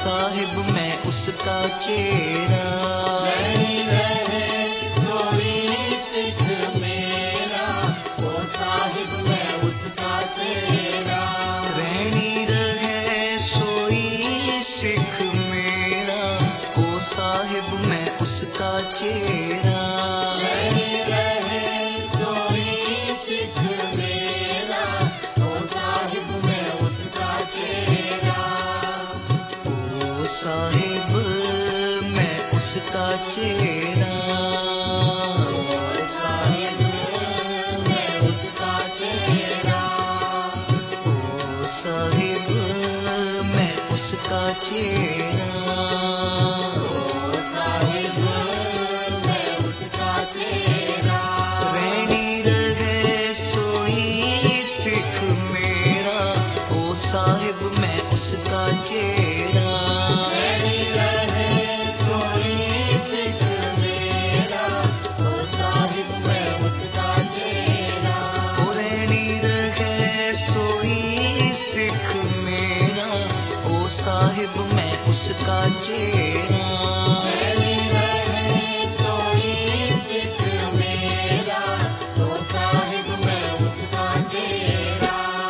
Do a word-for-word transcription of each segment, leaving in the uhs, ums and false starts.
साहिब मैं उसका चेहरा। रैनी रहे सोई सिख मेरा, ओ साहिब मैं उसका चेहरा। रैनी रहे सोई सिख मेरा, ओ साहिब मैं उसका चेहरा। रैनी रहे सोई सिख मेरा, ओ साहिब मैं उसका चेहरा। ओ साहिब मैं उसका चेहरा। ओ साहिब मैं उसका चेहरा। ओ साहिब मैं उसका चेहरा। ओ साहिब मैं उसका चेहरा। रैनी रहे सोई सिख मेरा, ओ साहिब मैं उसका चेहरा। रैनी रहे सोई सिख मेरा, ओ साहिब मैं उसका चेहरा। ओ रैनी रहे सोई सिख मेरा, ओ साहिब मैं उसका चेहरा। रैनी रहे सोई सिख मेरा, ओ साहिब मैं उसका चेहरा।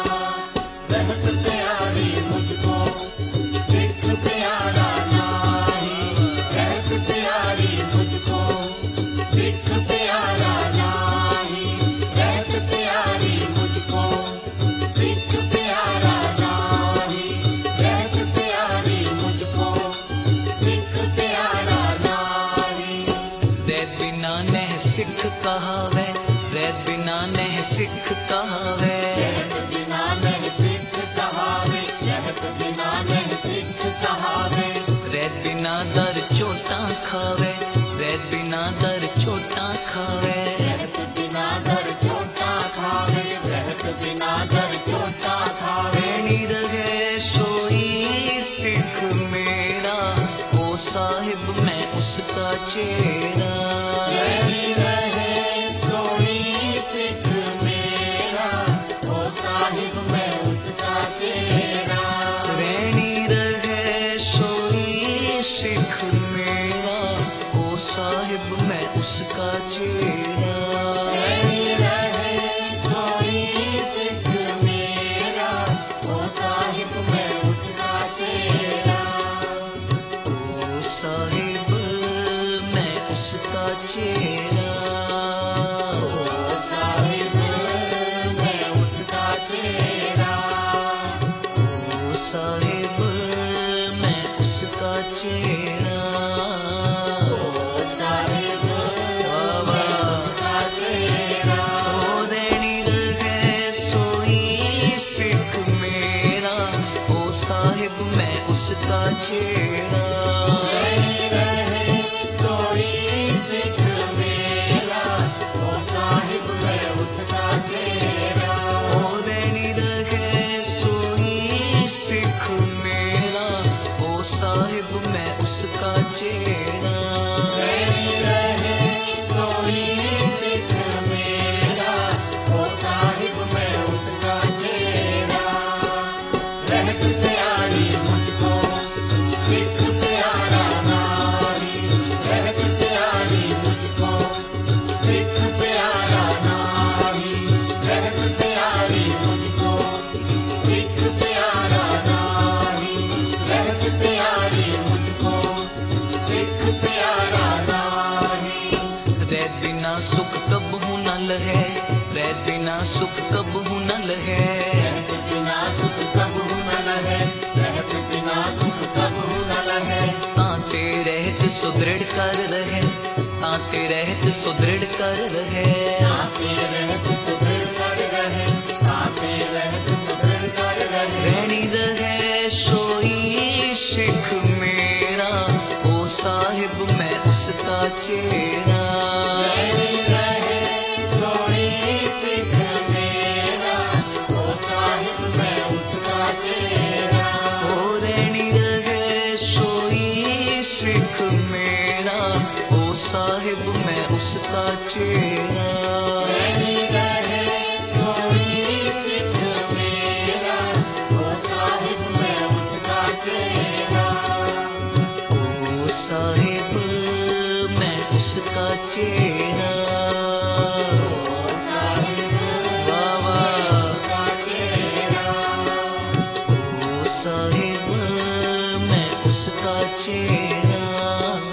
रहमत प्यारी मुझको सिख प्यारा नाही, रहमत प्यारी मुझको सिख प्यारा नाही, रहमत प्यारी मुझको सिख प्यारा नाही, रहमत प्यारी मुझको सिख प्यारा नाही। रैत बिना नह सिख कहावे, रैत बिना नह सिख कहावे। रहमत बिना नहीं सिख कहावे, रहमत बिना नहीं सिख कहावे। रैत बिना दर चोटा खावे, रैत बिना दर चोटा खावे। रहमत बिना दर छोटा खावे, रहमत बिना दर छोटा खावे। रैनी रहे सोई सिख मेरा, ओ साहिब मैं उसका चेहरा। रैनी रहे सोई सिख मेरा, ओ साहिब मैं उसका चेहरा। रैनी रहे सोई सिख मेरा, ओ साहिब मैं उसका चेहरा। रैनी रहे सोई सिख मेरा, ओ साहिब मैं उसका चेहरा। ओ साहिब मैं उसका चेहरा। ओ साहिब मैं उसका चेहरा। ओ साहिब मैं उसका चेहरा। ओ साहिब मैं उसका चेहरा। ओ रैनी रहे सोई सिख मेरा, ओ साहिब मैं उसका चेहरा। रैनी रहे सोई सिख मेरा, ओ साहिब मैं उसका चेहरा। ओ रैनी रहे सोई सिख मेरा, ओ साहिब मैं उसका चेहरा। रैनी रहे सोई सिख मेरा, ओ साहिब मैं उसका चेहरा। रहमत प्यारी मुझको सिख प्यारा नाही, रहमत प्यारी मुझको सिख प्यारा नाही, रहमत प्यारी मुझको सिख प्यारा नाही, रहमत प्यारी मुझको सिख प्यारा नाही। रैत बिना सुख कब हूँ न लहे, रैत बिना सुख कब हूँ न लहे। रहमत बिना सुख कब न लहे, रहमत बिना सुख कब न लहे। ताते रहत सुदृढ़ कर रहे, ताते रहत सुदृढ़ कर रहे। आते रहत सुदृढ़ कर रहे, आते रहत सुदृढ़ कर रहे। रैनी रहे सोई सिख मेरा, ओ साहिब मैं उसका चेहरा। रैनी रहे सोई सिख मेरा, ओ साहिब मैं उसका चेहरा। ओ रैनी रहे सोई सिख मेरा, ओ साहिब मैं उसका चेहरा। रैनी रहे सोई सिख मेरा, ओ साहिब मैं उसका चेहरा। चेहरा।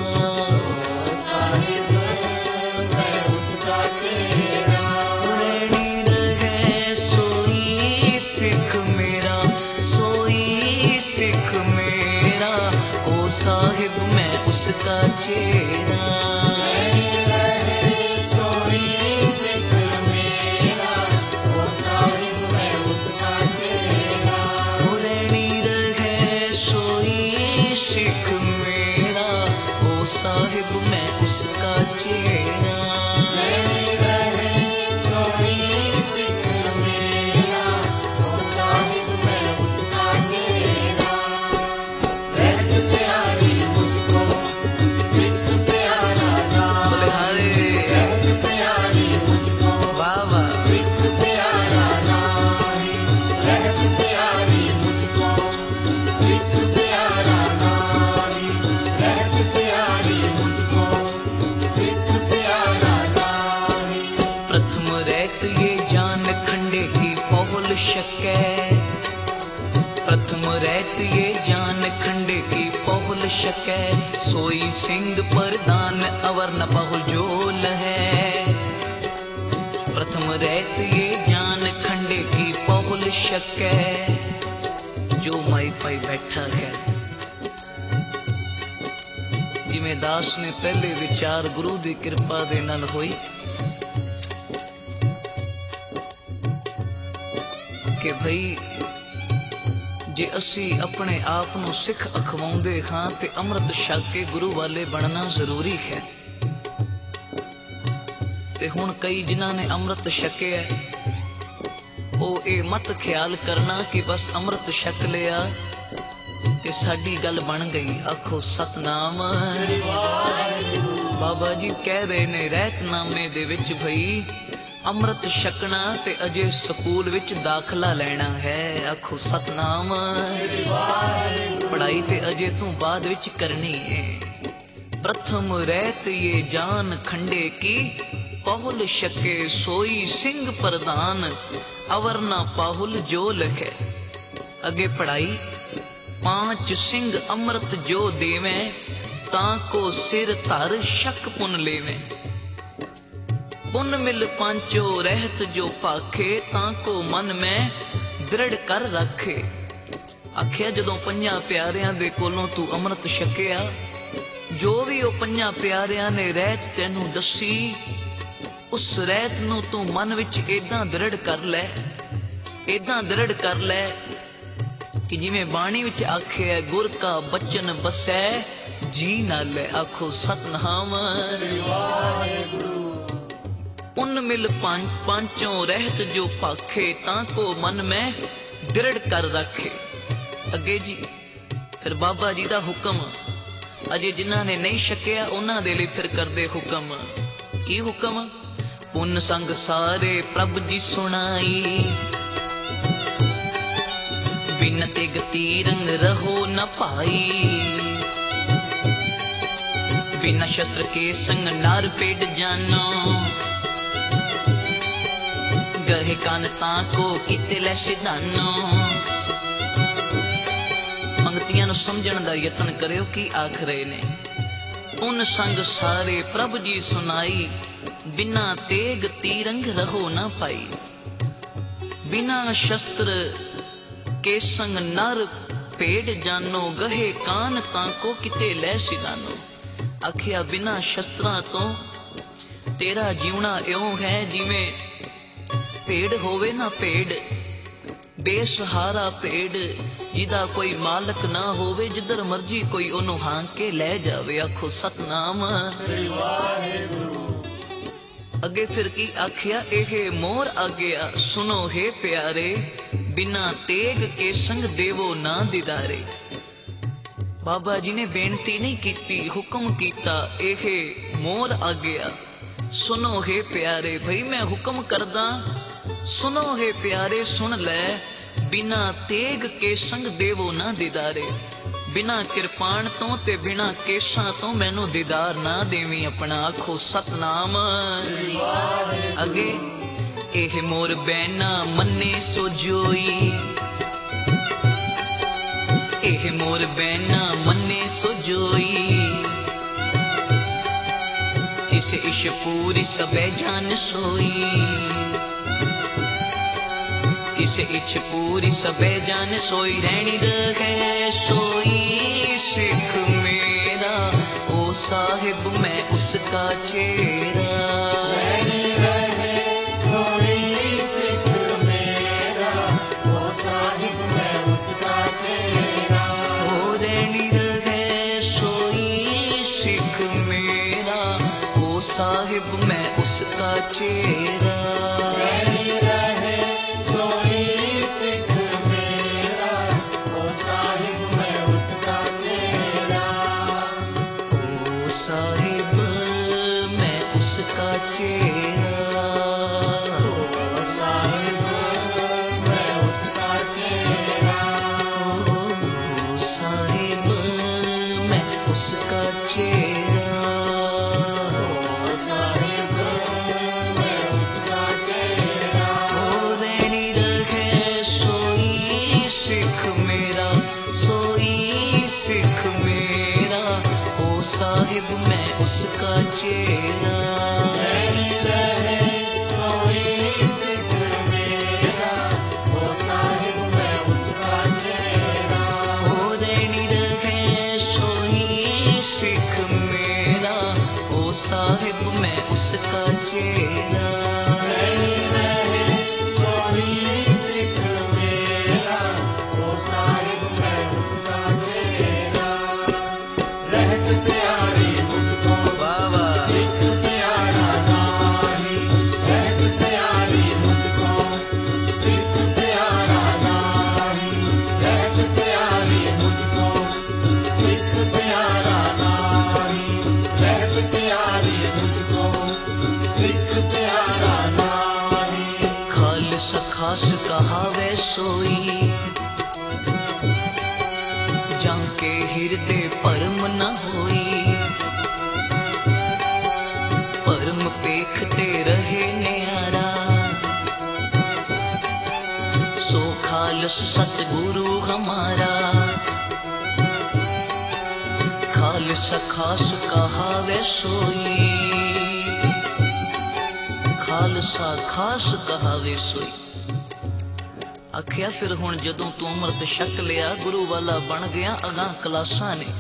साहिब मैं उसका चेहरा। रैनी रहे सोई सिख मेरा, सोई सिख मेरा, ओ साहिब मैं उसका चेहरा। साहिब मैं उसका चेहरा। सिख मेरा, ओ साहिब मैं उसका चेहरा। रहत प्यारी मुझको सिख प्यारा नाम। बोले हरे रहत प्यारी मुझको बाबा सिख प्यारा नाम। रहत प्यारी मुझको सिख प्यारा नाम। रहत प्यारी मुझको सिख प्यारा नाम। प्रथम रहत ये जान खंडे की पहुल शकै। प्रथम रहत ये जान खंडे की पहुल शकै। सोई सिंह प्रधान अवर न बहुल जोल है। प्रथम रहत ये जान खंडे की पहुल शकै। जो माई पाई बैठा है, जिमें दास ने पहले विचार गुरु की कृपा दे नाल होई कि भई जे असी अपने आप ਨੂੰ ਸਿੱਖ ਅਖਵਾਉਂਦੇ ਹਾਂ ਤੇ ਅੰਮ੍ਰਿਤ ਛਕ ਕੇ ਗੁਰੂ ਵਾਲੇ ਬਣਨਾ ਜ਼ਰੂਰੀ ਹੈ। ਤੇ ਹੁਣ ਕਈ ਜਿਨ੍ਹਾਂ ਨੇ ਅੰਮ੍ਰਿਤ ਛਕਿਆ ਉਹ ਇਹ ਮਤ ਖਿਆਲ ਕਰਨਾ ਕਿ ਬਸ ਅੰਮ੍ਰਿਤ ਛਕ ਲਿਆ ਤੇ ਸਾਡੀ ਗੱਲ ਬਣ ਗਈ। ਆਖੋ ਸਤਨਾਮ। ਬਾਬਾ ਜੀ ਕਹਿ ਰਹੇ ਨੇ ਰਹਿਤਨਾਮੇ ਦੇ ਵਿੱਚ ਭਈ ਅੰਮ੍ਰਿਤ ਛਕਣਾ ਤੇ ਅਜੇ ਸਕੂਲ ਵਿੱਚ ਦਾਖਲਾ ਲੈਣਾ ਹੈ। ਆਖੋ ਸਤਨਾਮ। ਪੜ੍ਹਾਈ ਤੇ ਅਜੇ ਤੂੰ ਬਾਅਦ ਵਿੱਚ ਕਰਨੀ ਹੈ। ਪ੍ਰਥਮ ਰਹਿਤ ਇਹ ਜਾਨ ਖੰਡੇ ਕੀ ਪਹੁਲ ਛਕੇ। ਸੋਈ ਸਿੰਘ ਪ੍ਰਧਾਨ ਅਵਰ ਨਾ ਪਾਹੁਲ ਜੋ ਲਖੇ। ਅੱਗੇ ਪੜ੍ਹਾਈ ਪਾਂਚ ਸਿੰਘ ਅੰਮ੍ਰਿਤ ਜੋ ਦੇਵੇਂ। ਤਾਂ ਕੋ ਸਿਰ ਧਰ ਸ਼ੱਕ ਪੁੰਨ ਲੇਵੇਂ। ਪੁੰਨ ਮਿਲ ਪਾਂਚੋ ਰਹਿਤ ਜੋ ਭਾਖੇ। ਤਾਂ ਕੋ ਮਨ ਮੈਂ ਦ੍ਰਿੜ ਕਰ ਰੱਖੇ। ਆਖਿਆ ਜਦੋਂ ਪੰਜਾਂ ਪਿਆਰਿਆਂ ਦੇ ਕੋਲੋਂ ਤੂੰ ਅੰਮ੍ਰਿਤ ਛਕਿਆ, ਜੋ ਵੀ ਉਹ ਪੰਜਾਂ ਪਿਆਰਿਆਂ ਨੇ ਰਹਿਤ ਤੈਨੂੰ ਦੱਸੀ, ਉਸ ਰਹਿਤ ਨੂੰ ਤੂੰ ਮਨ ਵਿੱਚ ਏਦਾਂ ਦ੍ਰਿੜ ਕਰ ਲੈ, ਏਦਾਂ ਦ੍ਰਿੜ ਕਰ ਲੈ ਕਿ ਜਿਵੇਂ ਬਾਣੀ ਵਿੱਚ ਆਖਿਆ ਗੁਰ ਕਾ ਬਚਨ ਬਸੈ ਜੀ ਨਾਲੇ। ਆਖੋ ਸਤਨਾਮ। ਪੁੰਨ ਮਿਲ ਪਾਂਚੋਂ ਰਹਿਤ ਜੋ ਭਾਖੇ। ਤਾਂ ਕੋ ਮਨ ਮੈਂ ਦ੍ਰਿੜ ਕਰ ਰੱਖੇ। ਅੱਗੇ ਜੀ ਫਿਰ ਬਾਬਾ ਜੀ ਦਾ ਹੁਕਮ ਅਜੇ ਜਿਨ੍ਹਾਂ ਨੇ ਨਹੀਂ ਛਕਿਆ ਉਹਨਾਂ ਦੇ ਲਈ ਫਿਰ ਕਰਦੇ ਹੁਕਮ। ਕੀ ਹੁਕਮ? ਪੁੰਨ ਸੰਗ ਸਾਰੇ ਪ੍ਰਭ ਜੀ ਸੁਣਾਈ। ਬਿਨ ਤੇ ਗਤੀ ਰੰਗ ਰਹੋ ਨ ਭਾਈ। ਬਿਨ ਸ਼ਸਤਰ ਕੇ ਸੰਗ ਨਾਰ ਪੇਟ ਜਾਨੋ। ਗਹੇ ਕਾਨ ਤਾਂ ਕੋ ਕੀਤੇ ਲੈ ਸਿਧਾਨੋ। ਪੰਗਤੀਆਂ ਨੂੰ ਸਮਝਣ ਦਾ ਯਤਨ ਕਰਿਓ ਕੀ ਆਖ ਰਹੇ ਨੇ। ਪੁੰਨ ਸੰਗ ਸਾਰੇ ਪ੍ਰਭ ਜੀ ਸੁਣਾਈ। ਬਿਨਾ ਤੇਗ ਤੀਰੰਗ ਰਹੋ ਨਾ ਪਾਈ। ਬਿਨਾ ਸ਼ਸਤਰ ਕੇ ਸੰਗ ਨਰ ਭੇਡ ਜਾਨੋ। ਗਹੇ ਕਾਨ ਤਾਂ ਕੋ ਕਿਤੇ ਲੈ ਸਿਧਾਨੋ। ਆਖਿਆ ਬਿਨਾ ਸ਼ਸਤਰਾਂ ਤੋਂ ਤੇਰਾ ਜੀਵਣਾ ਇਉਂ ਹੈ ਜਿਵੇਂ ਭੇਡ ਹੋਵੇ ਨਾ ਭੇਡ, ਬੇਸਹਾਰਾ ਭੇਡ ਜਿਹਦਾ ਕੋਈ ਮਾਲਕ ਨਾ ਹੋਵੇ, ਜਿੱਧਰ ਮਰਜੀ ਕੋਈ ਉਹਨੂੰ ਹਾਂਕ ਕੇ ਲੈ ਜਾਵੇ। ਆਖੋ ਸਤਨਾਮ। ਅੱਗੇ ਫਿਰ ਕੀ ਆਖਿਆ? ਇਹ ਮੋਰ ਆਗਿਆ ਸੁਨੋ ਹੈ ਪਿਆਰੇ। ਬਿਨਾ ਤੇਗ ਕੇ ਸੰਗ ਦੇਵੋ ਨਾ ਦਿਦਾਰੇ। ਬਾਬਾ ਜੀ ਨੇ ਬੇਨਤੀ ਨਹੀਂ ਕੀਤੀ, ਹੁਕਮ ਕੀਤਾ। ਇਹ ਮੋਰ ਆਗਿਆ ਸੁਨੋ ਹੈ ਪਿਆਰੇ। ਭਈ ਮੈਂ ਹੁਕਮ ਕਰਦਾ, ਸੁਨੋ ਹੈ ਪਿਆਰੇ ਸੁਣ ਲੈ। ਬਿਨਾ ਤੇਗ ਕੇ ਸੰਗ ਦੇਵੋ ਨਾ ਦਿਦਾਰੇ। ਬਿਨਾ ਕਿਰਪਾਨ ਤੋਂ ਤੇ ਬਿਨਾ ਕੇਸਾਂ ਤੋਂ ਮੈਨੂੰ ਦੀਦਾਰ ਨਾ ਦੇਵੀਂ ਆਪਣਾ। ਆਖੋ ਸਤਨਾਮ। ਅੱਗੇ ਇਹ ਮੋਰ ਬੈਨਾ ਮੰਨੇ ਸੋ ਜੋਈ। एह मोर बैना मन्ने सोजोई इस इश पूरी सबे जान सोई इस इच पूरी सबे जान सोई रहनी रहे सोई सिख मेरा ओ साहिब मैं उसका चेहरा रहनी रहे सोई सिख मेरा ओ साहिब मैं उसका चेहरा ओ रहनी रहे सोई सिख मेरा ओ साहिब मैं उसका चेहरा रहनी रहे सोई सिख मेरा ओ साहिब मैं उसका चेहरा ओ साहिब मैं उसका चेहरा ओ साहिब मैं उसका चेहरा ओ साहिब मैं उसका चेहरा ओ साहिब मैं उसका चेहरा ओ रहनी रहे सोई सिख मेरा सोई सिख मेरा ओ साहिब मैं उसका चेहरा रहनी रहे सोई सिख मेरा ओ साहिब मैं उसका चेहरा ओ रहनी रहे सोई सिख मेरा ओ साहिब मैं उसका चेहरा रहनी रहे सोई सिख मेरा ओ साहिब मैं उसका चेहरा रहत प्यारी मुझको बाबा सिख प्यारा नाही रहत प्यारी मुझको सिख प्यारा नाही रहत प्यारी मुझको सिख प्यारा नाही रहत प्यारी मुझको सिख प्यारा नाही खालसा खास कहावे सोई जाके हिरदे परम न होई परम पेखते रहे न्यारा सो खालस सतगुरु हमारा खालसा खास कहावे सोई खालसा खास कहावे सोई आखिया फिर हुण जदों तू अमृत छक लिया गुरु वाला बन गया अगां क्लासां ने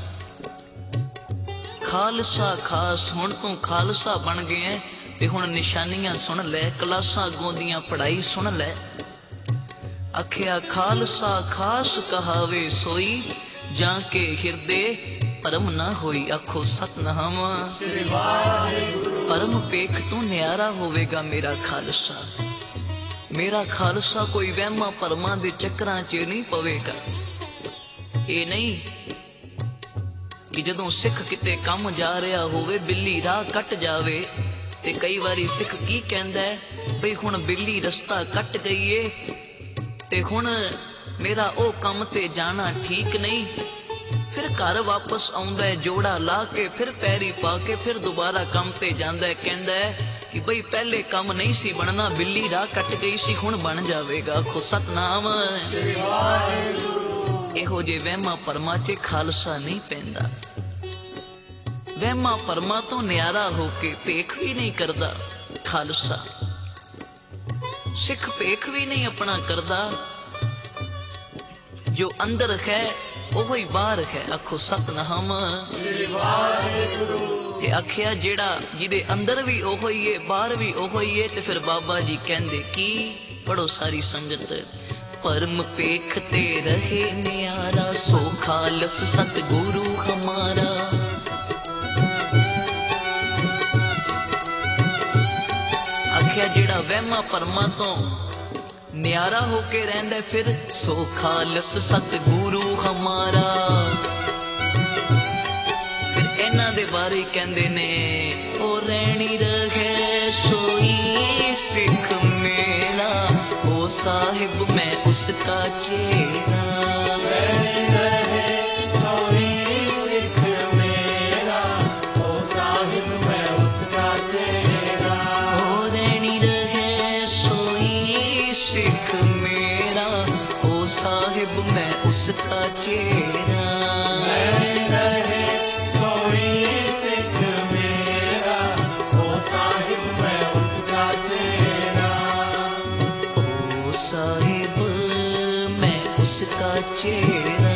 खालसा खास हुण तू खालसा बन गया ते हुण निशानियां सुन लै क्लासां अगों दियां पढ़ाई सुन लै आखिया खालसा खास कहावे सोई जाके हिरदे परम ना होई आखो सतनाम श्री वाहिगुरु परम पेख तू न्यारा होवेगा मेरा खालसा मेरा खालसा कोई वहमा परमा दे चक्रां च नहीं पवेगा ये नहीं कि जदों सिख किते काम जा रहा होवे बिल्ली राह कट जावे ते कई वारी सिख की कहंदा है भई हुण बिल्ली रस्ता कट गई है ते हुण मेरा ओ काम ते जाना ठीक नहीं फिर घर वापस आउंदा है जोड़ा ला के फिर पैरी पा के फिर दोबारा काम ते जांदा है कहंदा है कि बई पहले काम नहीं सी बनना बिल्ली राह कट गई सी हुण बन जावेगा आखो सतनाम श्री वाहिगुरु इहो जे वहमा परमा च खालसा नहीं पैंदा वहमा परमा तो न्यारा होके पेख भी नहीं करदा खालसा सिख पेख भी नहीं अपना करदा जो अंदर है ओहो ही बाहर है आखो सतनाम श्री वाहिगुरु ते आखिया जेड़ा जिदे अंदर भी ओहो ही है बाहर भी ओहो ही है ते फिर बाबा जी कहंदे की पढ़ो सारी संगत परम पेख ते रहे न्यारा सो खालस सतगुरु हमारा आखिया जेड़ा वहमा परमा तो न्यारा होके रहंदा फिर सो खालस सतगुरु हमारा फिर इन्हां दे बारे कहंदे ने ओ रहनी रहे सोई सिख मेरा ओ साहिब मैं उसका चेहरा रहनी रहे सोई सिख मेरा ओ साहिब मैं उसका चेहरा ओ रहनी रहे सोई सिख मेरा ओ साहिब मैं उसका चेहरा। नहीं रहे सोई सिख मेरा, ओ साहिब मैं उसका चेहरा। ओ साहिब मैं उसका चेहरा।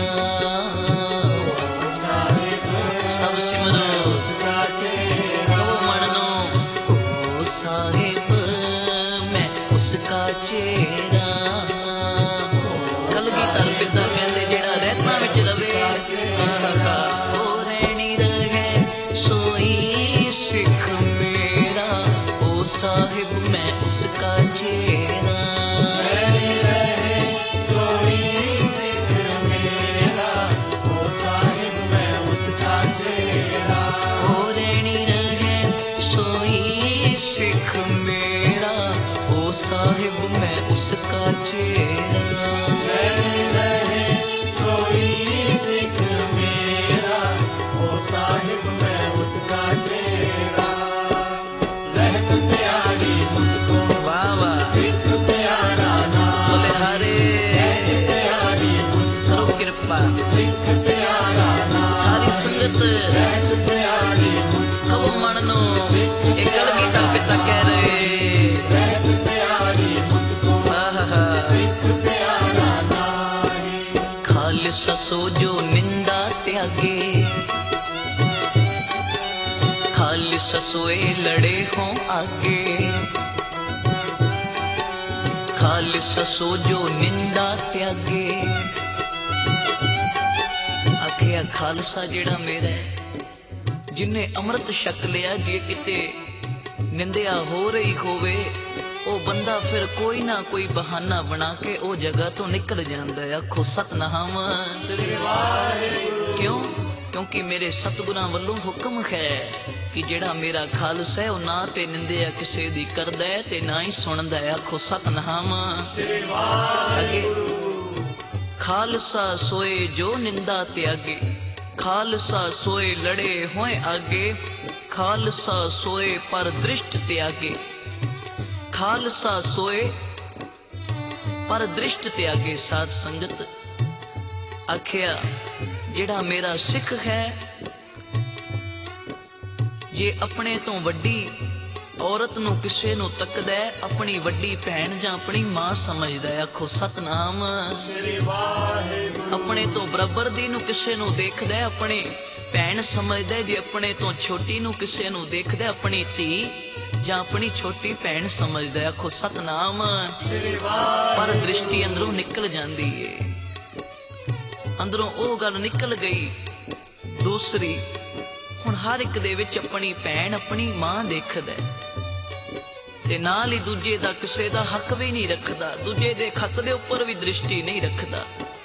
साहिब सब सिमरो उसका चेहरा। कहो मन लो, ओ साहिब मैं उसका चेहरा। कलगीधर पिता कहते जेड़ा रहना विच रवे, ओ रहनी रहे सोई सिख मेरा, ओ साहिब मैं उसका चेहरा। नहीं रहे सोई सिख मेरा, ओ साहिब मैं उसका चेहरा। ओ रहनी रहे सोई सिख मेरा, ओ साहिब मैं उसका चेहरा। नहीं रहे सोई सिख मेरा, ओ साहिब मैं उसका चेहरा। रहत प्यारी मुझको वाह वाह सिख प्यारा नाम, बोले हरे प्यारी मुझको करो कृपा सिख प्यारा नाम। सारी संगत रहत प्यारी मुझको कहो मन नो, एक कलगीधर पिता कह रहे रहत प्यारी मुझको आहा सिख प्यारा नाम। खालसा सो जो निंदा त्यागे, खालसा सोए लड़े हों आगे। खालसा सो जो निंदा त्यागे, आखिया खालसा जेड़ा मेरा है, जिन्हें अमृत छक लिया, जे किते निंदिया हो रही होवे, ਉਹ ਬੰਦਾ ਫਿਰ ਕੋਈ ਨਾ ਕੋਈ ਬਹਾਨਾ ਬਣਾ ਕੇ ਉਹ ਜਗ੍ਹਾ ਤੋਂ ਨਿਕਲ ਜਾਂਦਾ ਹੈ। ਆਖੋ ਸਤਨਾਮ ਸ੍ਰੀ ਵਾਹਿਗੁਰੂ। ਕਿਉਂ? ਕਿਉਂਕਿ ਮੇਰੇ ਸਤਿਗੁਰਾਂ ਵੱਲੋਂ ਹੁਕਮ ਹੈ ਕਿ ਜਿਹੜਾ ਮੇਰਾ ਖਾਲਸਾ ਹੈ ਉਹ ਨਾ ਤੇ ਨਿੰਦਿਆ ਕਿਸੇ ਦੀ ਕਰਦਾ ਹੈ ਤੇ ਨਾ ਹੀ ਸੁਣਦਾ ਹੈ। ਆਖੋ ਸਤਨਾਮ ਸ੍ਰੀ ਵਾਹਿਗੁਰੂ। ਖਾਲਸਾ ਸੋਏ ਜੋ ਨਿੰਦਾ ਤਿਆਗੇ, ਖਾਲਸਾ ਸੋਏ ਲੜੇ ਹੋਏ ਆਗੇ, ਖਾਲਸਾ ਸੋਏ ਪਰ ਦ੍ਰਿਸ਼ਟ ਤਿਆਗੇ। खालसा सोए पर दृष्ट त्यागे। साध संगत आखिया जेड़ा मेरा सिख है, जे अपने तो वड्डी औरत नू किसे नू तकदा है, अपनी वड्डी भैन जां अपनी मां समझदा है। आखो सतनाम श्री वाहिगुरू। अपने तो बराबर दी नू किसे नू देखदा है, अपनी भैन समझदा है। जे अपने तो छोटी नू किसे नू देखदा है, अपनी धी ਜਾਂ ਆਪਣੀ ਛੋਟੀ ਭੈਣ ਸਮਝਦਾ। ਆਖੋ ਸਤਨਾਮ ਸ੍ਰੀ ਵਾਹਿਗੁਰੂ। ਪਰ ਦ੍ਰਿਸ਼ਟੀ ਅੰਦਰੋਂ ਨਿਕਲ ਜਾਂਦੀ ਏ, ਅੰਦਰੋਂ ਉਹ ਗੱਲ ਨਿਕਲ ਗਈ ਦੂਸਰੀ। ਹੁਣ ਹਰ ਇੱਕ ਦੇ ਵਿੱਚ ਆਪਣੀ ਭੈਣ ਆਪਣੀ ਮਾਂ ਦੇਖਦਾ ਤੇ ਨਾਲ ਹੀ ਦੂਜੇ ਦਾ ਕਿਸੇ ਦਾ ਹੱਕ ਵੀ ਨਹੀਂ ਰੱਖਦਾ, ਦੂਜੇ ਦੇ ਹੱਕ ਦੇ ਉੱਪਰ ਵੀ ਦ੍ਰਿਸ਼ਟੀ ਨਹੀਂ ਰੱਖਦਾ।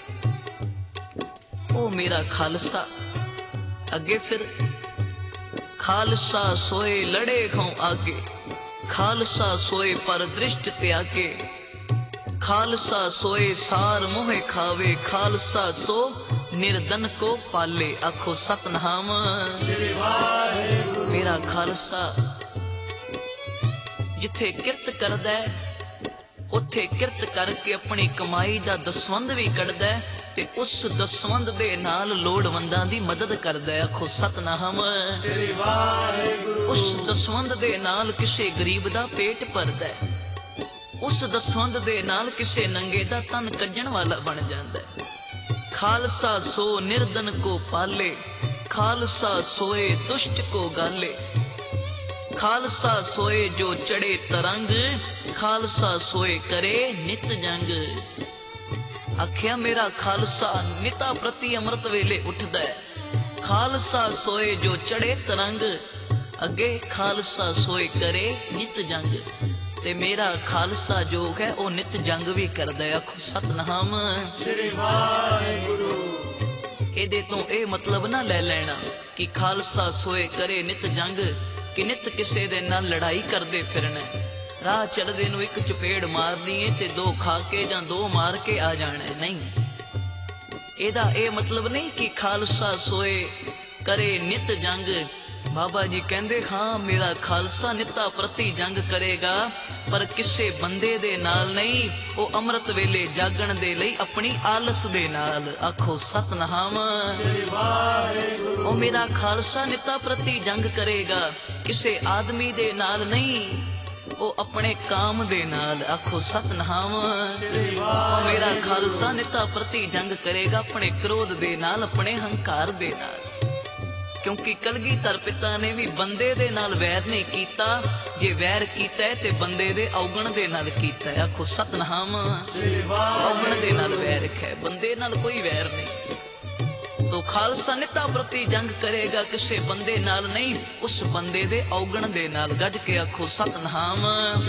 ਉਹ ਮੇਰਾ ਖਾਲਸਾ। ਅੱਗੇ ਫਿਰ खालसा सोए लड़े हों आगे, खालसा सोए पर दृष्ट त्यागे। खालसा सोए सार मोहे खावे, खालसा सो निर्धन को पाले। आखो सतनाम श्री वाहिगुरू। मेरा खालसा जिथे किरत करदा है, ਉੱਥੇ ਕਿਰਤ ਕਰਕੇ ਆਪਣੀ ਕਮਾਈ ਦਾ ਦਸਵੰਧ ਵੀ ਕੱਢਦਾ ਤੇ ਉਸ ਦਸਵੰਧ ਦੇ ਨਾਲ ਲੋੜਵੰਦਾਂ ਦੀ ਮਦਦ ਕਰਦਾ ਹੈ। ਆਖੋ ਸਤਨਾਮ ਸ੍ਰੀ ਵਾਹਿਗੁਰੂ। ਉਸ ਦਸਵੰਧ ਦੇ ਨਾਲ ਕਿਸੇ ਗਰੀਬ ਦਾ ਪੇਟ ਭਰਦਾ ਹੈ, ਉਸ ਦਸਵੰਧ ਦੇ ਨਾਲ ਕਿਸੇ ਨੰਗੇ ਦਾ ਤਨ ਕੱਜਣ ਵਾਲਾ ਬਣ ਜਾਂਦਾ ਹੈ। ਖਾਲਸਾ ਸੋ ਨਿਰਧਨ ਕੋ ਪਾਲੇ, ਖਾਲਸਾ ਸੋਏ ਦੁਸ਼ਟ ਕੋ ਗਾਲੇ। खालसा सोए जो चढ़े तरंग, खालसा सोए करे नित जंग। आख्या मेरा खालसा निता प्रति अमृत वेले उठदा है। खालसा सोए जो चढ़े तरंग, अगे खालसा सोए करे नित जंग। ते मेरा खालसा जो है वो नित जंग भी करदा है। आखो सतनाम श्री वाहिगुरू। ਇਹਦੇ ਤੋਂ ਇਹ ਮਤਲਬ ਨਾ ਲੈ ਲੈਣਾ ਕਿ ਖਾਲਸਾ ਸੋਏ ਕਰੇ ਨਿਤ ਜੰਗ, ਕਿ ਨਿਤ ਕਿਸੇ ਦੇ ਨਾਲ ਲੜਾਈ ਕਰਦੇ ਫਿਰਨਾ। ਰਾਹ ਚੜਦੇ ਨੂੰ ਇੱਕ ਚਪੇੜ ਮਾਰਨੀ ਏ ਤੇ ਦੋ ਖਾ ਕੇ ਜਾਂ ਦੋ ਮਾਰ ਕੇ ਆ ਜਾਣਾ। ਨਹੀਂ, ਇਹਦਾ ਇਹ ਮਤਲਬ ਨਹੀਂ ਕਿ ਖਾਲਸਾ ਸੋਏ ਕਰੇ ਨਿਤ ਜੰਗ, ਬਾਬਾ ਜੀ ਕਹਿੰਦੇ ਹਾਂ ਮੇਰਾ ਖਾਲਸਾ ਨਿੱਤਾ ਪ੍ਰਤੀ ਜੰਗ ਕਰੇਗਾ, ਪਰ ਕਿਸੇ ਬੰਦੇ ਦੇ ਨਾਲ ਨਹੀਂ, ਉਹ ਅੰਮ੍ਰਿਤ ਵੇਲੇ ਜਾਗਣ ਦੇ ਲਈ ਆਪਣੀ ਆਲਸ ਦੇ ਨਾਲ। ਆਖੋ ਸਤਨਾਮ। ਉਹ ਮੇਰਾ ਖਾਲਸਾ ਨਿੱਤਾ ਪ੍ਰਤੀ ਜੰਗ ਕਰੇਗਾ, ਕਿਸੇ ਆਦਮੀ ਦੇ ਨਾਲ ਨਹੀਂ, ਉਹ ਆਪਣੇ ਕਾਮ ਦੇ ਨਾਲ। ਆਖੋ ਸਤਨਾਮ। ਉਹ ਮੇਰਾ ਖਾਲਸਾ ਨਿੱਤਾ ਪ੍ਰਤੀ ਜੰਗ ਕਰੇਗਾ, ਆਪਣੇ ਕ੍ਰੋਧ ਦੇ ਨਾਲ, ਆਪਣੇ ਹੰਕਾਰ ਦੇ ਨਾਲ। ਕਿਉਂਕਿ ਕਲਗੀਧਰ ਪਿਤਾ ਨੇ ਵੀ ਬੰਦੇ ਦੇ ਨਾਲ ਵੈਰ ਨਹੀਂ ਕੀਤਾ, ਜੇ ਵੈਰ ਕੀਤਾ ਹੈ ਤੇ ਬੰਦੇ ਦੇ ਔਗਣ ਦੇ ਨਾਲ ਕੀਤਾ ਹੈ। ਆਖੋ ਸਤਨਾਮ। ਔਗਣ ਦੇ ਨਾਲ ਵੈਰ ਰੱਖਿਆ, ਬੰਦੇ ਨਾਲ ਕੋਈ ਵੈਰ ਨਹੀਂ। ਤੋ ਖਾਲਸਾ ਨਿੱਤਾ ਪ੍ਰਤੀ ਜੰਗ ਕਰੇਗਾ, ਕਿਸੇ ਬੰਦੇ ਨਾਲ ਨਹੀਂ, ਉਸ ਬੰਦੇ ਦੇ ਔਗਣ ਦੇ ਨਾਲ। ਗੱਜ ਕੇ ਆਖੋ ਸਤਨਾਮ।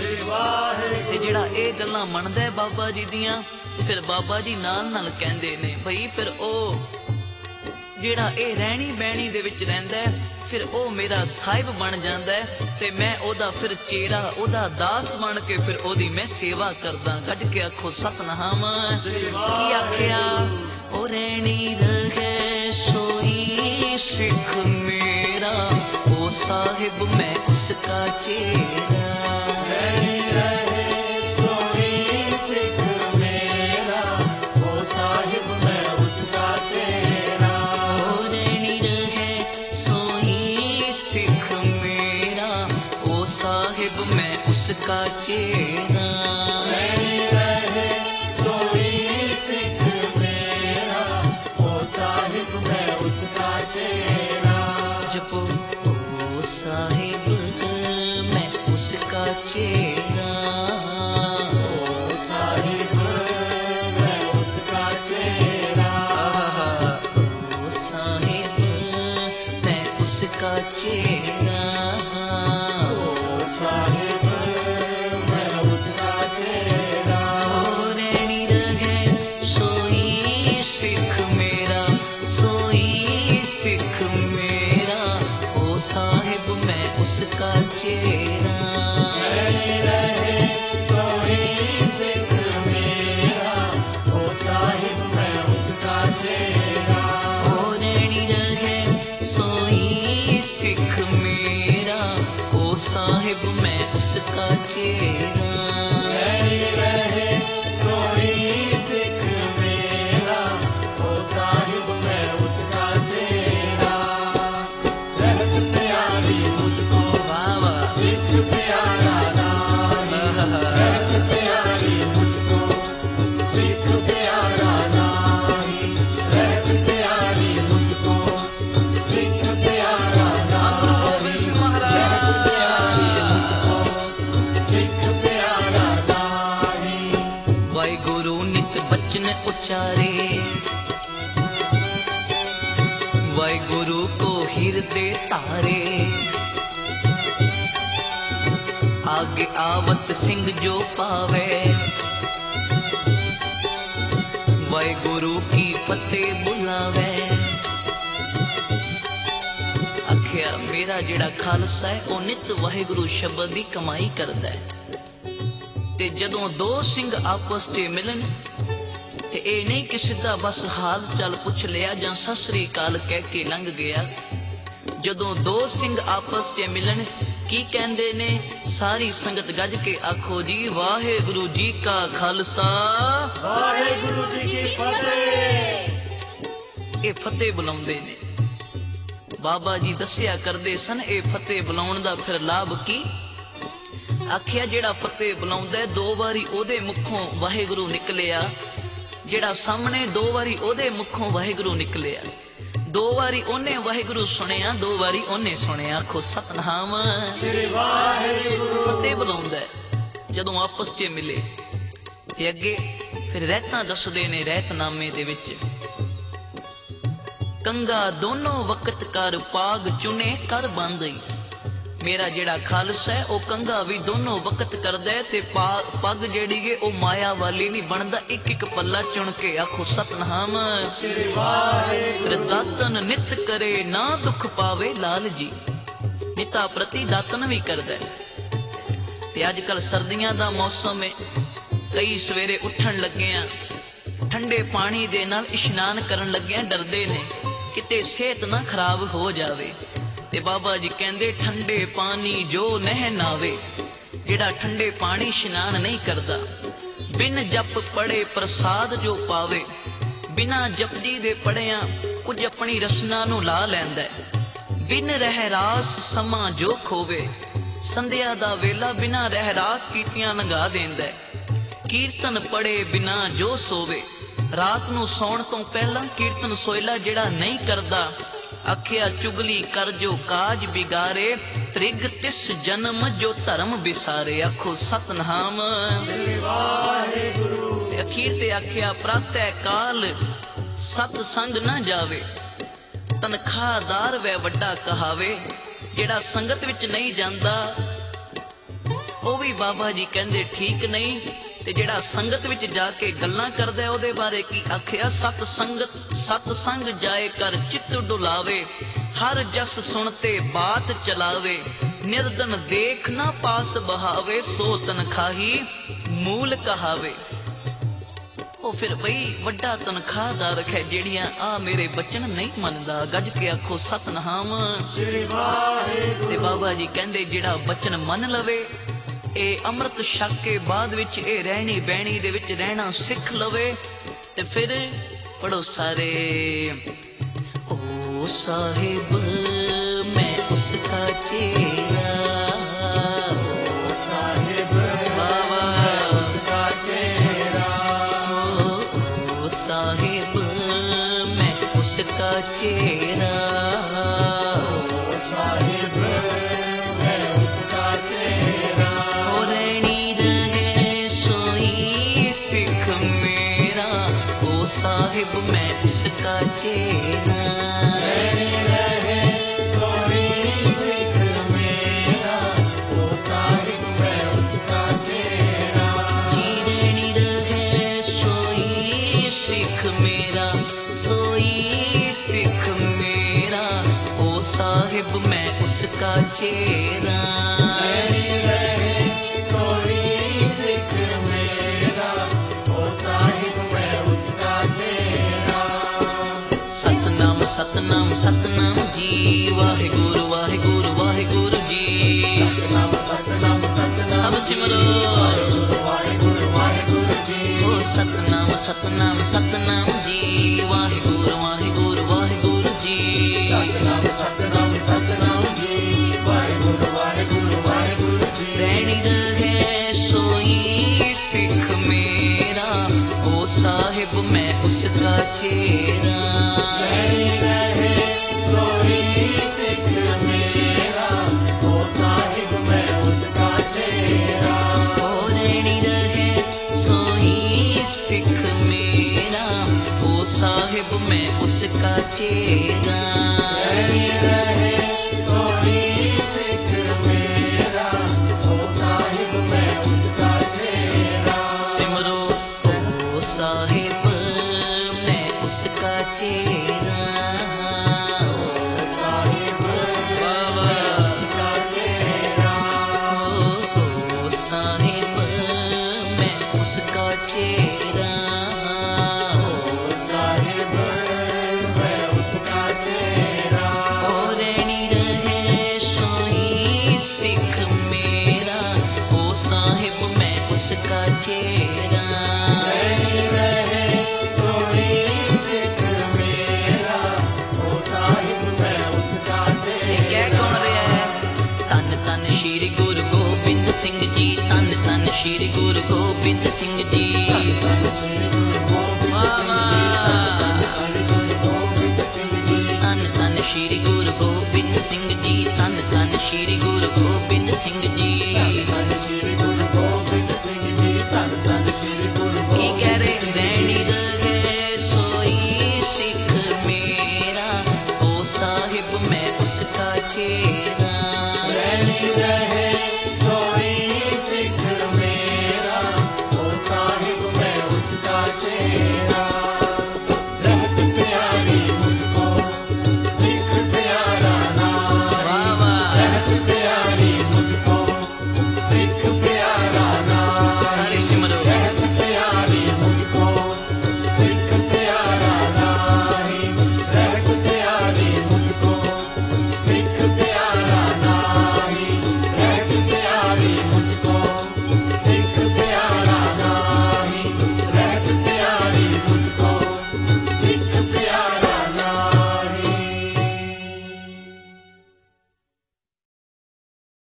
ਤੇ ਜਿਹੜਾ ਇਹ ਗੱਲਾਂ ਮੰਨਦਾ ਬਾਬਾ ਜੀ ਦੀਆਂ, ਫਿਰ ਬਾਬਾ ਜੀ ਨਾਲ ਨਾਲ ਕਹਿੰਦੇ ਨੇ ਭਈ ਫਿਰ ਉਹ ਜਿਹੜਾ ਇਹ ਰਹਿਣੀ ਬਹਿਣੀ ਦੇ ਵਿੱਚ ਰਹਿੰਦਾ, ਫਿਰ ਉਹ ਮੇਰਾ ਸਾਹਿਬ ਬਣ ਜਾਂਦਾ ਤੇ ਮੈਂ ਉਹਦਾ ਫਿਰ ਚੇਰਾ, ਉਹਦਾ ਦਾਸ ਬਣ ਕੇ ਫਿਰ ਉਹਦੀ ਮੈਂ ਸੇਵਾ ਕਰਦਾ। ਗੱਜ ਕੇ ਆਖੋ ਸਤਨਾਮ। ਕੀ ਆਖਿਆ? ਉਹ ਰਹਿਣੀ ਰਹੇ ਸੋਈ ਸਿੱਖ ਮੇਰਾ, ਉਹ ਸਾਹਿਬ ਮੈਂ ਉਸਕਾ ਚੇਰਾ। ਰਹਿਣੀ ਰਹੇ ਸੋਈ ਸਿੱਖ ਮੇਰਾ, ਉਹ ਸਾਹਿਬ ਮੈਂ ਉਸਕਾ ਚੇਰਾ। ਉਹ ਰਹਿਣੀ ਰਹੇ ਸੋਈ ਸਿੱਖ ਮੇਰਾ, ਉਹ ਸਾਹਿਬ ਮੈਂ ਉਸਕਾ ਚੇਰਾ। ਰਹਿਣੀ ਰਹੇ ਸੋਈ ਸਿੱਖ ਮੇਰਾ, ਉਹ ਸਾਹਿਬ ਮੈਂ ਉਸਕਾ ਚੇਰਾ। ਜਪੋ ਉਹ ਸਾਹਿਬ ਮੈਂ ਉਸਕਾ ਚੇਰਾ, ਉਹ ਸਾਹਿਬ ਮੈਂ ਉਸਕਾ ਚੇਰਾ। ਉਹ ਸਾਹਿਬ ਮੈਂ ਉਸਕਾ ਚੇਰਾ, ਉਹ ਸਾਹਿਬ ਮੈਂ ਉਸਕਾ ਚੇਰਾ। ਉਹ ਰਹਿਣੀ ਰਹੇ ਸੋਈ ਸਿੱਖ ਮੇਰਾ, ਸੋਈ ਸਿੱਖ ਮੇਰਾ, ਉਹ ਸਾਹਿਬ ਮੈਂ ਉਸਕਾ ਚੇਰਾ। ਰਹਿਣੀ ਰਹੇ ਸੋਈ ਸਿੱਖ ਮੇਰਾ, ਉਹ ਸਾਹਿਬ ਮੈਂ ਉਸਕਾ ਚੇਰਾ। ਉਹ ਰਹਿਣੀ ਰਹੇ ਸੋਈ ਸਿੱਖ ਮੇਰਾ, ਉਹ ਸਾਹਿਬ ਮੈਂ ਉਸਕਾ ਚੇਰਾ। ਰਹਿਣੀ ਰਹੇ ਸੋਈ ਸਿੱਖ ਮੇਰਾ, ਉਹ ਸਾਹਿਬ ਮੈਂ ਉਸਕਾ ਚੇਰਾ। ਰਹਿਤ ਪਿਆਰੀ ਮੁਝਕੋ ਬਾਬਾ, ਸਿੱਖ ਪਿਆਰਾ ਨਾਮ। ਰਹਿਤ ਪਿਆਰੀ ਮੁਝਕੋ, ਸਿੱਖ ਪਿਆਰਾ ਨਾਮ। ਰਹਿਤ ਪਿਆਰੀ ਮੁਝਕੋ, ਸਿੱਖ ਪਿਆਰਾ ਨਾਮ। ਰਹਿਤ ਪਿਆਰੀ ਮੁਝਕੋ, ਸਿੱਖ ਪਿਆਰਾ ਨਾਮ। ਵਾਹਿਗੁਰੂ ਨਿਤ ਬਚਨ ਉਚਾਰੇ, ਵਾਹਿਗੁਰੂ ਕੋ ਹਿਰਦੇ ਧਾਰੇ। ਆਗੇ ਆਵਤ ਸਿੰਘ ਜੋ ਪਾਵੇ, ਵਾਹਿਗੁਰੂ ਕੀ ਫਤਿਹ ਬੁਲਾਵੇ। ਆਖਿਆ ਮੇਰਾ ਜਿਹੜਾ ਖਾਲਸਾ ਹੈ ਉਹ ਨਿਤ ਵਾਹਿਗੁਰੂ ਸ਼ਬਦ ਦੀ ਕਮਾਈ ਕਰਦਾ ਹੈ। ਤੇ ਜਦੋਂ ਦੋ ਸਿੰਘ ਆਪਸ 'ਚ ਮਿਲਣ ਤੇ ਇਹ ਨਹੀਂ ਕਿ ਸਿੱਧਾ ਬਸ ਹਾਲ ਚਾਲ ਪੁੱਛ ਲਿਆ ਜਾਂ ਸਤਿ ਸ੍ਰੀ ਅਕਾਲ ਕਹਿ ਕੇ ਲੰਘ ਗਿਆ। ਜਦੋਂ ਦੋ ਸਿੰਘ ਆਪਸ 'ਚ ਮਿਲਣ ਕੀ ਕਹਿੰਦੇ ਨੇ? ਸਾਰੀ ਸੰਗਤ ਗੱਜ ਕੇ ਆਖੋ ਜੀ ਵਾਹਿਗੁਰੂ ਜੀ ਕਾ ਖਾਲਸਾ, ਵਾਹਿਗੁਰੂ ਜੀ ਕੀ ਫਤਿਹ। ਇਹ ਫਤਿਹ ਬੁਲਾਉਂਦੇ ਨੇ। ਬਾਬਾ ਜੀ ਦੱਸਿਆ ਕਰਦੇ ਸਨ ਇਹ ਫਤਿਹ ਬੁਲਾਉਣ ਦਾ ਫਿਰ ਲਾਭ ਕੀ? ਆਖਿਆ ਜਿਹੜਾ ਫਤਿਹ ਬੁਲਾਉਂਦਾ ਦੋ ਵਾਰੀ ਉਹਦੇ ਮੁਖੋਂ ਵਾਹਿਗੁਰੂ ਨਿਕਲਿਆ, ਜਿਹੜਾ ਸਾਹਮਣੇ ਦੋ ਵਾਰੀ ਉਹਦੇ ਮੁਖੋਂ ਵਾਹਿਗੁਰੂ ਨਿਕਲਿਆ, ਦੋ ਵਾਰੀ ਉਹਨੇ ਵਾਹਿਗੁਰੂ ਸੁਣਿਆ, ਦੋ ਵਾਰੀ ਉਹਨੇ ਸੁਣਿਆ। ਆਖੋ ਸਤਨਾਮ। ਸ੍ਰੀ ਵਾਹਿਗੁਰੂ। ਫਤਿਹ ਬੁਲਾਉਂਦਾ ਜਦੋਂ ਆਪਸ 'ਚ ਮਿਲੇ। ਤੇ ਅੱਗੇ ਫਿਰ ਰਹਿਤਾਂ ਦੱਸਦੇ ਨੇ ਰਹਿਤਨਾਮੇ ਦੇ ਵਿੱਚ, ਕੰਗਾ ਦੋਨੋਂ ਵਕਤ ਕਰ ਪਾਗ ਚੁਨੇ ਕਰ ਬੰਦਈ। ਮੇਰਾ ਜਿਹੜਾ ਖਾਲਸਾ ਹੈ ਉਹ ਕੰਗਾ ਵੀ ਦੋਨੋਂ ਵਕਤ ਕਰਦਾ ਤੇ ਪੱਗ ਜਿਹੜੀ ਏ ਉਹ ਮਾਇਆ ਵਾਲੀ ਨਹੀਂ ਬਣਦਾ, ਇੱਕ ਇੱਕ ਪੱਲਾ ਚੁਣ ਕੇ। ਆਖੋ ਸਤਨਾਮ। ਸ੍ਰੀ ਵਾਹਿਗੁਰੂ। ਦਾਤਨ ਨਿਤ ਕਰੇ ਨਾ ਦੁੱਖ ਪਾਵੇ ਲਾਲ ਜੀ। ਨਿਤਾ ਪ੍ਰਤੀ ਦਾਤਨ ਵੀ ਕਰਦਾ। ਤੇ ਅੱਜ ਕੱਲ ਸਰਦੀਆਂ ਦਾ ਮੌਸਮ ਹੈ, ਕਈ ਸਵੇਰੇ ਉੱਠਣ ਲੱਗੇ ਆ ਠੰਡੇ ਪਾਣੀ ਦੇ ਨਾਲ ਇਸ਼ਨਾਨ ਕਰਨ ਲੱਗੇ ਆ, ਡਰਦੇ ਨੇ ਕਿਤੇ ਸਿਹਤ ਨਾ ਖਰਾਬ ਹੋ ਜਾਵੇ। ਤੇ ਬਾਬਾ ਜੀ ਕਹਿੰਦੇ ਠੰਡੇ ਪਾਣੀ ਜੋ ਨਹਿ ਨਾਵੇ, ਜਿਹੜਾ ਠੰਡੇ ਪਾਣੀ ਇਸ਼ਨਾਨ ਨਹੀਂ ਕਰਦਾ, ਬਿਨ ਜਪ ਪੜੇ ਪ੍ਰਸਾਦ ਜੋ ਪਾਵੇ, ਬਿਨਾ ਜਪਜੀ ਦੇ ਪੜਿਆਂ ਕੁਝ ਆਪਣੀ ਰਸਨਾ ਨੂੰ ਲਾ ਲੈਂਦਾ, ਬਿਨ ਰਹਿਰਾਸ ਸਮਾਂ ਜੋ ਖੋਵੇ, ਸੰਧਿਆ ਦਾ ਵੇਲਾ ਬਿਨਾ ਰਹਿਰਾਸ ਕੀਤਿਆਂ ਲੰਘਾ ਦਿੰਦਾ, ਕੀਰਤਨ ਪੜੇ ਬਿਨਾ ਜੋ ਸੋਵੇ, ਰਾਤ ਨੂੰ ਸੌਣ ਤੋਂ ਪਹਿਲਾਂ ਕੀਰਤਨ ਸੋਇਲਾ ਜਿਹੜਾ ਨਹੀਂ ਕਰਦਾ, ਆਖਿਆ ਚੁਗਲੀ ਕਰ ਜੋ ਕਾਜ ਬਿਗਾਰੇ, ਤ੍ਰਿਗ ਤਿਸ ਜਨਮ ਜੋ ਧਰਮ ਵਿਸਾਰੇ। ਆਖੋ ਸਤਨਾਮ ਸ੍ਰੀ ਵਾਹਿਗੁਰੂ। ਤੇ ਅਖੀਰ ਤੇ ਆਖਿਆ ਪ੍ਰਾਤੈ ਕਾਲ ਸਤ ਸੰਗ ਨਾ ਜਾਵੇ, ਤਨਖਾਹਦਾਰ ਵੈ ਵੱਡਾ ਕਹਾਵੇ, ਜਿਹੜਾ ਸੰਗਤ ਵਿੱਚ ਨਹੀਂ ਜਾਂਦਾ ਉਹ ਵੀ ਬਾਬਾ ਜੀ ਕਹਿੰਦੇ ਠੀਕ ਨਹੀਂ, ਤੇ ਜਿਹੜਾ ਸੰਗਤ ਵਿੱਚ ਜਾ ਕੇ ਗੱਲਾਂ ਕਰਦਾ ਉਹਦੇ ਬਾਰੇ ਕੀ ਆਖਿਆ, ਸਤ ਸੰਗਤ ਸਤ ਸੰਗ ਜਾਏ ਕਰ ਚਿੱਤ ਡੁਲਾਵੇ, ਹਰ ਜਸ ਸੁਣਤੇ ਬਾਤ ਚਲਾਵੇ, ਨਿਰਦਨ ਦੇਖ ਨਾ ਪਾਸ ਬਹਾਵੇ, ਸੋ ਤਨਖਾਹੀ ਮੂਲ ਕਹਾਵੇ। ਉਹ ਫਿਰ ਬਈ ਵੱਡਾ ਤਨਖਾਹਦਾਰ ਹੈ ਜਿਹੜੀਆਂ ਆ ਮੇਰੇ ਬਚਨ ਨਹੀਂ ਮੰਨਦਾ, ਗੱਜ ਕੇ ਆਖੋ ਸਤਨਾਮ ਸ੍ਰੀ ਵਾਹਿਗੁਰੂ। ਤੇ ਬਾਬਾ ਜੀ ਕਹਿੰਦੇ ਜਿਹੜਾ ਬਚਨ ਮੰਨ ਲਵੇ, ਇਹ ਅੰਮ੍ਰਿਤ ਛਕ ਕੇ ਬਾਅਦ ਵਿੱਚ ਇਹ ਰਹਿਣੀ ਬਹਿਣੀ ਦੇ ਵਿੱਚ ਰਹਿਣਾ ਸਿੱਖ ਲਵੇ, ਤੇ ਫਿਰ ਪੜੋ ਸਾਰੇ। ਓ ਸਾਹਿਬ ਮੈਂ ਉਸਕਾ ਚੇਰਾ, ਓ ਸਾਹਿਬ ਬਾਬਾ ਉਸਕਾ ਚੇਰਾ, ਓ ਸਾਹਿਬ ਮੈਂ ਉਸਕਾ ਚੇਰਾ, ਓ ਸਾਹਿਬ ਮੈਂ ਉਸਕਾ ਚੇਰਾ, ਓ ਰਹਿਣੀ ਰਹੇ ਸੋਈ ਸਿੱਖ ਮੇਰਾ, ਓ ਸਾਹਿਬ ਮੈਂ ਉਸਕਾ ਚੇਰਾ, ਰਹਿਣੀ ਰਹੇ ਸੋਈ ਸਿੱਖ ਮੇਰਾ, ਓ ਸਾਹਿਬ ਮੈਂ ਉਸਕਾ ਚੇਰਾ, ਜੀ ਰਹਿਣੀ ਰਹੇ ਸੋਈ ਸਿੱਖ ਮੇਰਾ, ਸੋਈ ਸਿੱਖ ਮੇਰਾ, ਓ ਸਾਹਿਬ ਮੈਂ ਉਸਕਾ ਚੇਰਾ, ਰਹਿਣੀ ਰਹੇ ਸੋਈ ਸਿੱਖ ਮੇਰਾ, ਓ ਸਾਹਿਬ ਮੈਂ ਉਸਕਾ ਚੇਰਾ। ਸਤਨਾਮ ਸਤਨਾਮ ਸਤਨਾਮ ਜੀ, ਵਾਹਿਗੁਰੂ ਵਾਹਿਗੁਰੂ ਵਾਹਿਗੁਰੂ ਜੀ, ਸਤਨਾਮ ਸਤਨਾਮ ਸਤਨਾਮ ਸਭ ਸਿਮਰੋ, ਵਾਹਿਗੁਰੂ ਵਾਹਿਗੁਰੂ ਵਾਹਿਗੁਰੂ ਜੀ, ਓ ਸਤਨਾਮ ਸਤਨਾਮ ਸਤਨਾਮ ਜੀ, ਵਾਹਿਗੁਰੂ ਵਾਹਿਗੁਰੂ ਵਾਹਿਗੁਰੂ ਜੀ, ਸਤਨਾਮ ਸਤਨਾਮ ਸਤਨਾਮ ਜੀ, ਵਾਹਿਗੁਰੂ ਵਾਹਿਗੁਰੂ ਵਾਹਿਗੁਰੂ ਜੀ, ਰਹਿਣੀ ਰਹੇ ਸੋਈ ਸਿੱਖ ਮੇਰਾ, ਓ ਸਾਹਿਬ ਮੈਂ ਉਸਕਾ ਚੇਰਾ, ਰਹਿਣੀ ਰਹੇ ਸੋਈ ਸਿੱਖ ਮੇਰਾ, ਓ ਸਾਹਿਬ ਮੈਂ ਉਸਕਾ ਚੇਰਾ, ਓ ਰਹਿਣੀ ਰਹੇ ਸੋਈ ਸਿੱਖ ਮੇਰਾ, ਓ ਸਾਹਿਬ ਮੈਂ ਉਸਕਾ ਚੇਰਾ, ਰਹਿਣੀ ਰਹੇ ਸੋਈ ਸਿੱਖ ਮੇਰਾ, ਓ ਸਾਹਿਬ ਮੈਂ ਉਸਕਾ ਚੇਰਾ। ਸਿਮਰੋ ਓ ਸਾਹਿਬ ਮੈਂ ਉਸਕਾ ਚੇਰਾ, ਓ ਸਾਹਿਬ ਬਾਬਾ ਉਸਕਾ ਚੇਰਾ, ਓ ਸਾਹਿਬ ਮੈਂ ਉਸਕਾ ਚੇਰਾ, ਓ ਸਾਹਿਬ ਮੈਂ ਉਸਕਾ ਚੇਰਾ, ਓ ਰਹਿਣੀ ਰਹੇ ਸੋਈ ਸਿੱਖ ਮੇਰਾ, ਓ ਸਾਹਿਬ ਮੈਂ ਉਸਕਾ ਚੇਰਾ, ਰਹਿਣੀ ਰਹੇ ਸੋਈ ਸਿੱਖ ਮੇਰਾ, ਓ ਸਾਹਿਬ ਮੈਂ ਉਸਕਾ ਚੇਰਾ। ਇਹ ਕਹਿ ਕੌਣ ਰਿਹਾ ਹੈ? ਧੰਨ ਧੰਨ ਸ਼੍ਰੀ ਗੁਰੂ ਗੋਬਿੰਦ ਸਿੰਘ ਜੀ, ਧੰਨ ਧੰਨ ਸ਼੍ਰੀ ਗੁਰੂ ਗੋਬਿੰਦ ਸਿੰਘ ਜੀ, ਧੰਨ ਧੰਨ ਸ਼੍ਰੀ ਗੁਰੂ ਗੋਬਿੰਦ ਸਿੰਘ ਜੀ।